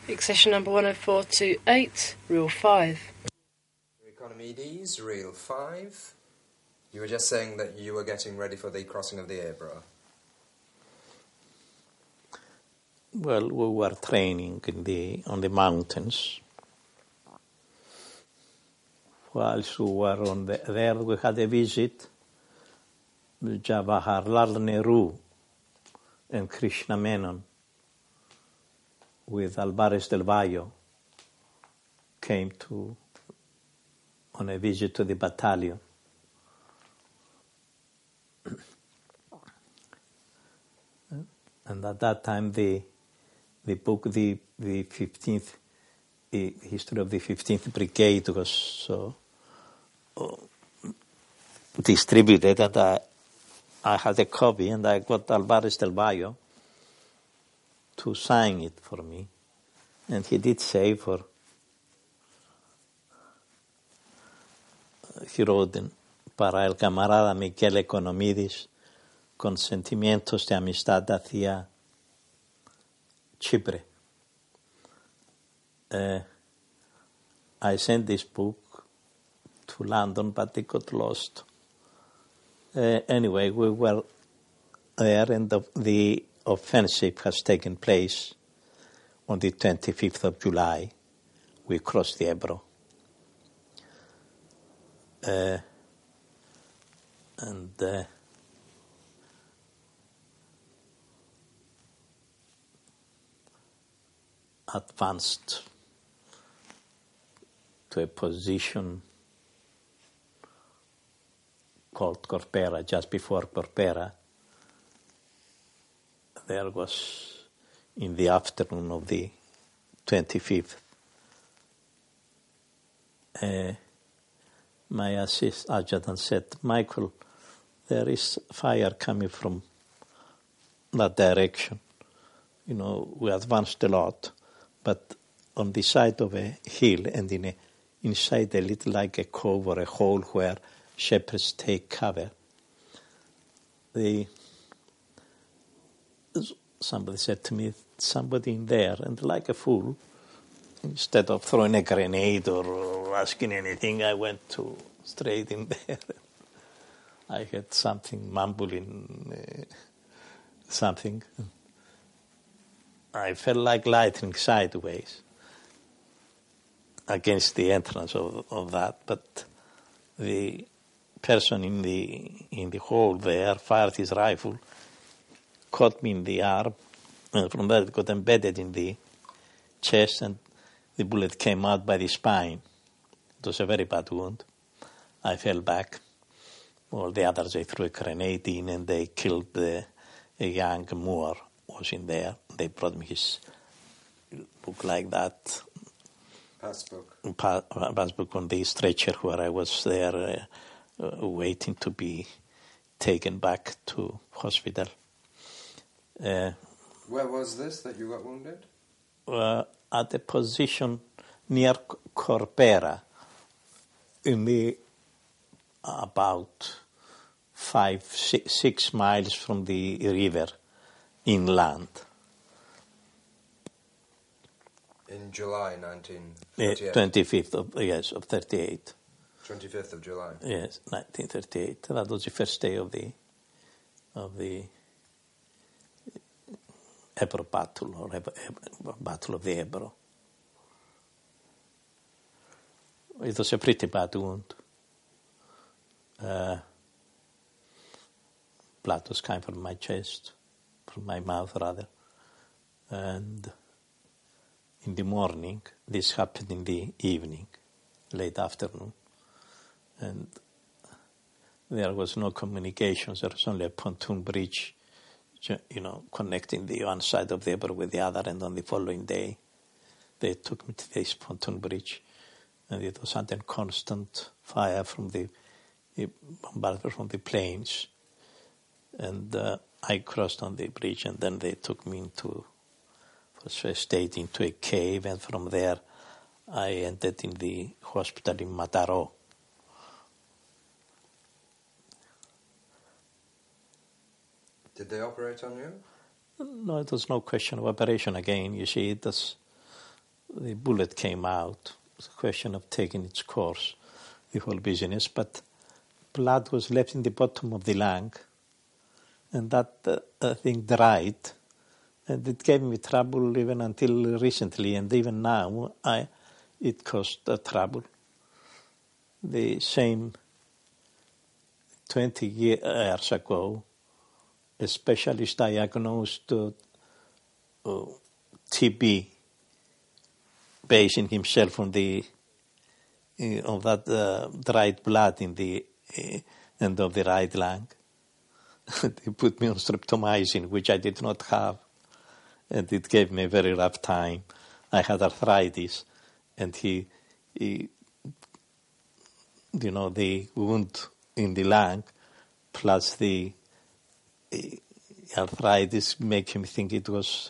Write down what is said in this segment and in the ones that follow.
Accession number 10428, Rule 5. Economides, Rule 5. You were just saying that you were getting ready for the crossing of the Ebro. Well, we were training on the mountains. Whilst we were there, we had a visit with Jawaharlal Nehru and Krishna Menon with Álvarez del Valle came on a visit to the battalion. And at that time, the book, the 15th, the history of the 15th Brigade was distributed, and I had a copy, and I got Álvarez del Valle to sign it for me. And he did say he wrote para el camarada Miguel Economides, con sentimientos de amistad hacia Chipre. I sent this book to London, but it got lost. Anyway, we were there, and the offensive has taken place on the 25th of July. We crossed the Ebro. Advanced to a position called Corpera, just before Corpera. There was, in the afternoon of the 25th, my adjutant said, Michael, there is fire coming from that direction. You know, we advanced a lot, but on the side of a hill and inside a little like a cove or a hole where shepherds take cover, somebody said to me, somebody in there, and like a fool, instead of throwing a grenade or asking anything, I went straight in there. I heard something mumbling, something. I felt like lightning sideways against the entrance of that, but the person in the hole there fired his rifle, caught me in the arm, and from that it got embedded in the chest, and the bullet came out by the spine. It was a very bad wound. I fell back. All the others, they threw a grenade in, and they killed a young Moor was in there. They brought me his book like that. Passbook on the stretcher where I was there waiting to be taken back to hospital. Where was this that you got wounded? At a position near Corpera, in about 5-6 miles from the river inland. In July 1938? 25th of 38. 25th of July? Yes, 1938. That was the first day of the Ebro battle, or Battle of the Ebro. It was a pretty bad wound. Blood was coming from my chest, from my mouth rather. And in the morning, this happened in the evening, late afternoon. And there was no communications. There was only a pontoon bridge, connecting the one side of the Ebro with the other. And on the following day, they took me to this pontoon bridge. And it was under constant fire from the bombardment from the planes. And I crossed on the bridge, and then they took me stayed into a cave, and from there I ended in the hospital in Mataró. Did they operate on you? No, it was no question of operation again. You see, it was the bullet came out. It was a question of taking its course, the whole business. But blood was left in the bottom of the lung, and that thing dried. And it gave me trouble even until recently, and even now it caused trouble. The same 20 years ago, a specialist diagnosed TB, basing himself on that dried blood in the end of the right lung. He put me on streptomycin, which I did not have, and it gave me a very rough time. I had arthritis, and the wound in the lung plus the arthritis make him think it was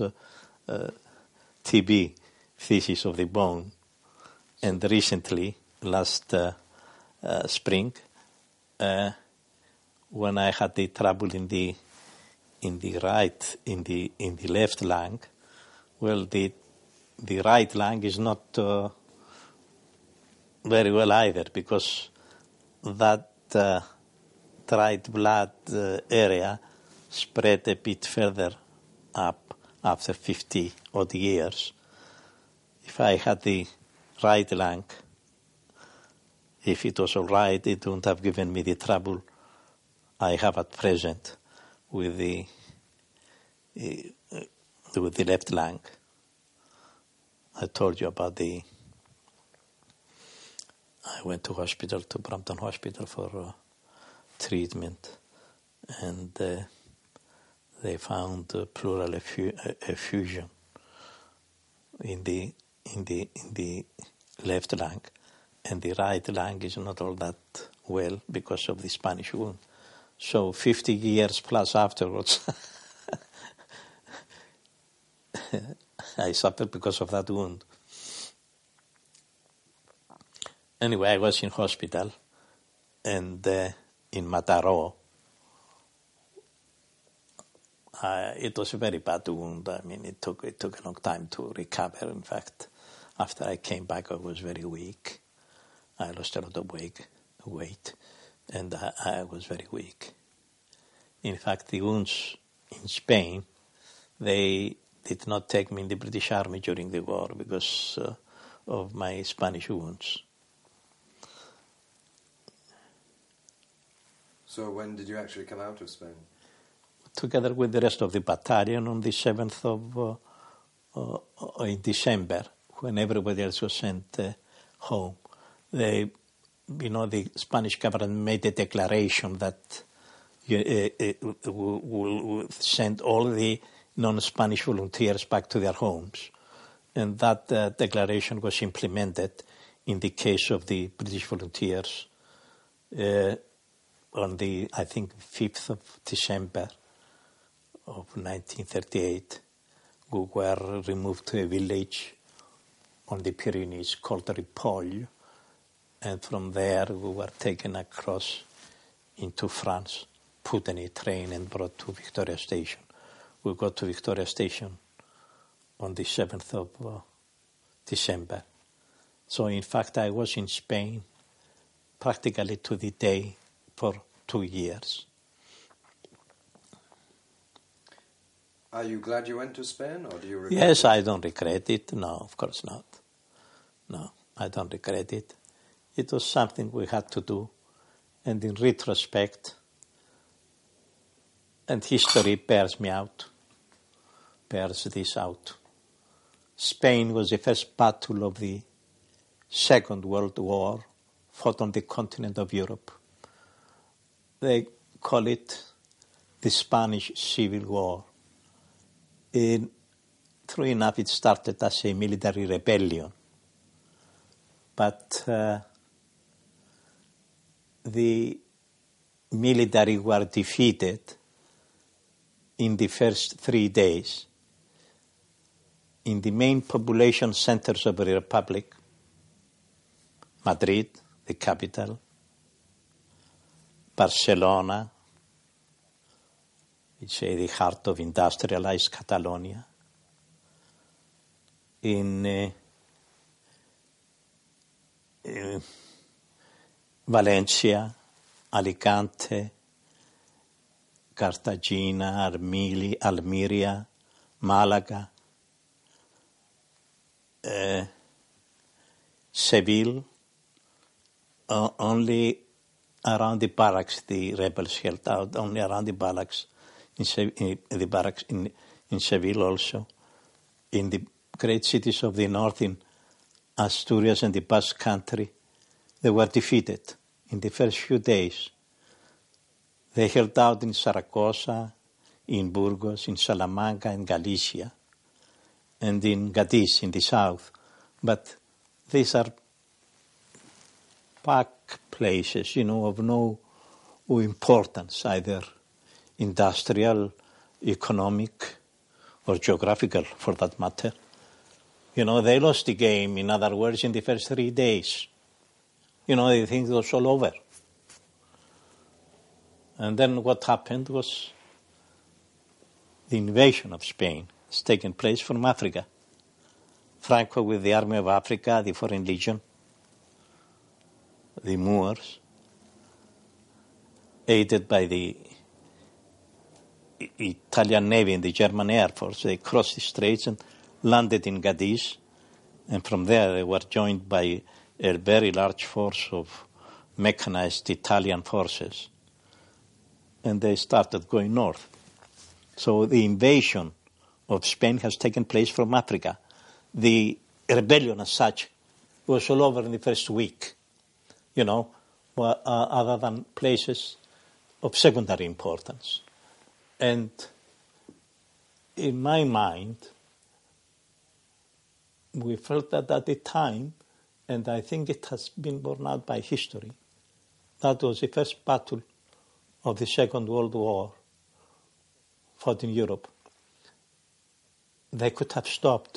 TB, phthisis of the bone. And recently, last spring, when I had the trouble in the left lung, well, the right lung is not very well either, because that dried blood area spread a bit further up after 50 odd years. If I had the right lung, if it was all right, it wouldn't have given me the trouble I have at present with the left lung. I told you about I went to Brampton Hospital for treatment, and they found pleural effusion in the left lung, and the right lung is not all that well because of the Spanish wound. So 50 years plus afterwards, I suffered because of that wound. Anyway, I was in hospital, and in Mataró, it was a very bad wound. I mean, it took a long time to recover. In fact, after I came back, I was very weak. I lost a lot of weight, and I was very weak. In fact, the wounds in Spain, they did not take me in the British Army during the war because of my Spanish wounds. So when did you actually come out of Spain? Together with the rest of the battalion on the 7th in December, when everybody else was sent home. The Spanish government made a declaration that will send all the non-Spanish volunteers back to their homes. And that declaration was implemented in the case of the British volunteers on the, I think, 5th of December of 1938. We were removed to a village on the Pyrenees called Ripoll, and from there we were taken across into France, put in a train and brought to Victoria Station. We got to Victoria Station on the 7th of December. So in fact I was in Spain practically to the day for 2 years. Are you glad you went to Spain, or do you regret Yes, it? I don't regret it. No, of course not. No, I don't regret it. It was something we had to do, and in retrospect, and history bears this out. Spain was the first battle of the Second World War fought on the continent of Europe. They call it the Spanish Civil War. True enough, it started as a military rebellion, but the military were defeated in the first 3 days in the main population centers of the Republic: Madrid, the capital; Barcelona, it's the heart of industrialized Catalonia; in Valencia, Alicante, Cartagena, Almeria, Malaga, Seville. Only around the barracks the rebels held out, only around the barracks in Seville also. In the great cities of the north, in Asturias and the Basque Country, they were defeated in the first few days. They held out in Zaragoza, in Burgos, in Salamanca, in Galicia, and in Cadiz in the south. But these are back places, of no importance, either industrial, economic, or geographical, for that matter. They lost the game, in other words, in the first 3 days. They think it was all over. And then what happened was the invasion of Spain has taken place from Africa. Franco with the Army of Africa, the Foreign Legion, the Moors, aided by the Italian Navy and the German Air Force. They crossed the straits and landed in Cadiz, and from there they were joined by a very large force of mechanized Italian forces, and they started going north. So the invasion of Spain has taken place from Africa. The rebellion as such was all over in the first week, other than places of secondary importance. And in my mind, we felt that at the time, and I think it has been borne out by history, that was the first battle of the Second World War fought in Europe. They could have stopped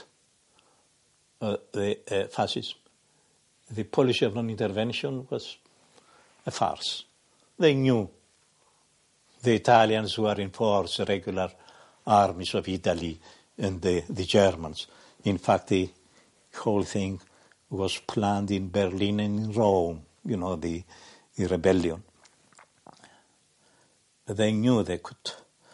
the fascism. The policy of non-intervention was a farce. They knew the Italians were in force, regular armies of Italy and the Germans. In fact, the whole thing was planned in Berlin and in Rome, the rebellion. They knew they could,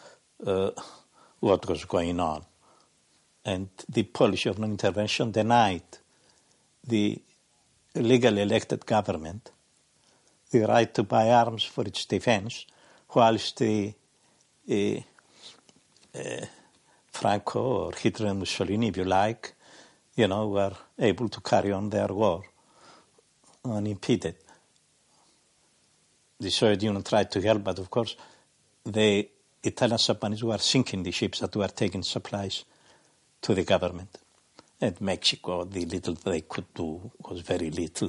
what was going on. And the policy of non-intervention denied the legally elected government the right to buy arms for its defense, whilst the Franco or Hitler and Mussolini, if you like, were able to carry on their war unimpeded. The Soviet Union tried to help, but of course the Italian submarines were sinking the ships that were taking supplies to the government. And Mexico, the little they could do was very little.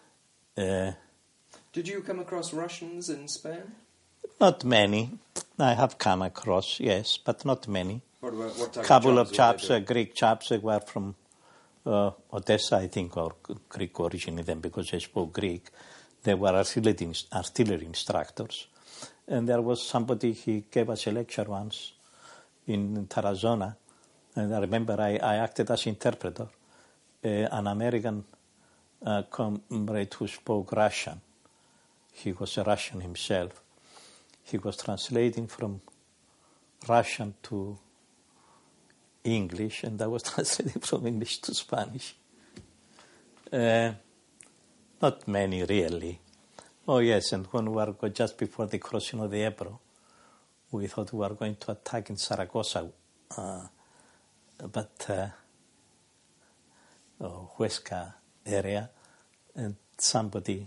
Did you come across Russians in Spain? Not many. I have come across, yes, but not many. What type couple of of chaps, Greek chaps, were from Odessa, I think, or Greek origin in them because they spoke Greek. They were artillery instructors. And there was somebody, he gave us a lecture once in Tarazona. And I remember I acted as interpreter, an American comrade who spoke Russian. He was a Russian himself. He was translating from Russian to English, and I was translating from English to Spanish. Not many, really. Oh, yes, and when we were just before the crossing of the Ebro, we thought we were going to attack in Zaragoza, Huesca area, and somebody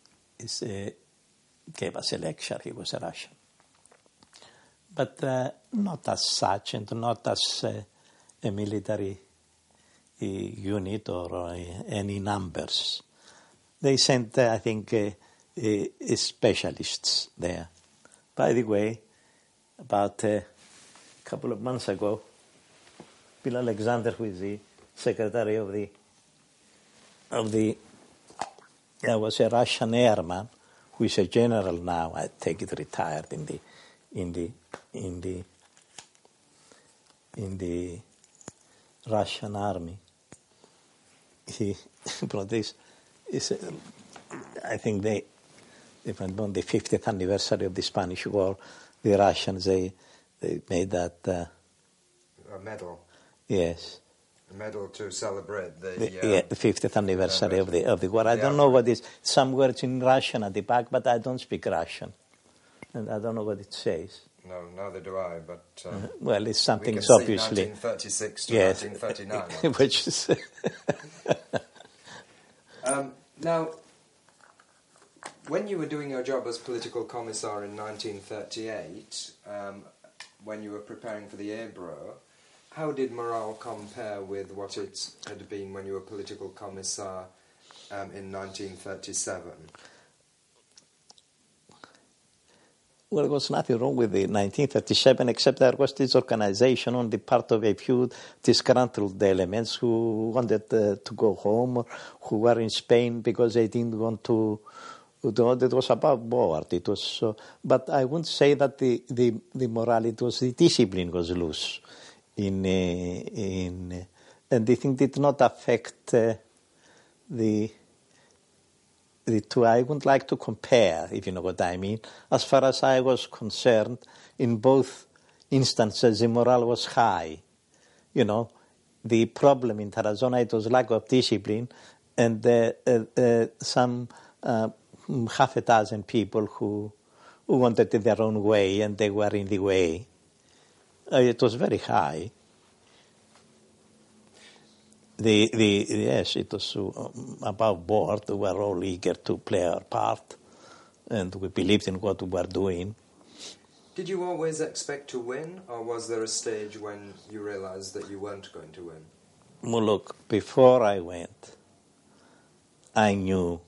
gave us a lecture. He was a Russian. But not as such, and not as a military unit or any numbers. They sent, I think, specialists there. By the way, about a couple of months ago, Bill Alexander, who is the secretary of the was a Russian airman, who is a general now. I take it retired in the Russian army. He brought this I think on the 50th anniversary of the Spanish War, the Russians, they made that... a medal. Yes. A medal to celebrate the 50th anniversary of the war. I don't know what is some words in Russian at the back, but I don't speak Russian, and I don't know what it says. No, neither do I. But well, it's something we can obviously 1936 to yes, 1939, which is now. When you were doing your job as political commissar in 1938, when you were preparing for the Ebro, how did morale compare with what it had been when you were political commissar in 1937? Well, there was nothing wrong with the 1937, except there was this organization on the part of a few disgruntled elements who wanted to go home, or who were in Spain because they didn't want to. It was about board. It was, but I wouldn't say that the morality was, the discipline was loose. And the thing did not affect the two. I wouldn't like to compare, if you know what I mean. As far as I was concerned, in both instances, the morale was high. You know, the problem in Tarazona, it was lack of discipline, and some half a dozen people who wanted it their own way, and they were in the way. It was very high. Yes, it was above board. We were all eager to play our part, and we believed in what we were doing. Did you always expect to win, or was there a stage when you realized that you weren't going to win? Well, look, before I went, I knew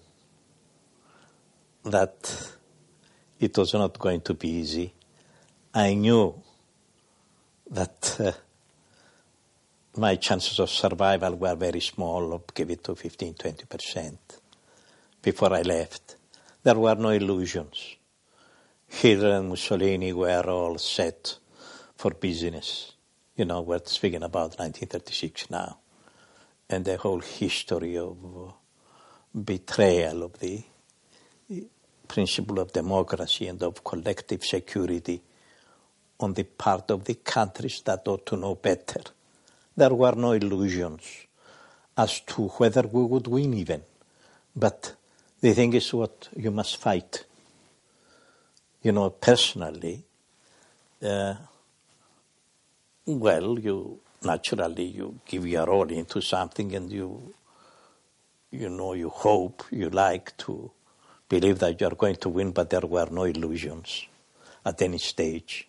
that it was not going to be easy. I knew that my chances of survival were very small, I'll give it to 15-20%. Before I left, there were no illusions. Hitler and Mussolini were all set for business. You know, we're speaking about 1936 now. And the whole history of betrayal of the principle of democracy and of collective security on the part of the countries that ought to know better. There were no illusions as to whether we would win even. But the thing is what you must fight. You know, personally, you give your all into something, and you hope, you like to believe that you are going to win, but there were no illusions at any stage.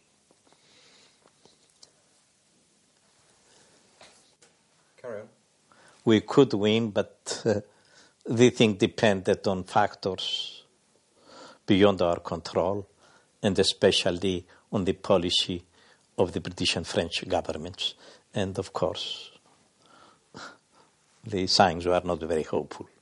Carry on. We could win, but the thing depended on factors beyond our control, and especially on the policy of the British and French governments. And of course, the signs were not very hopeful.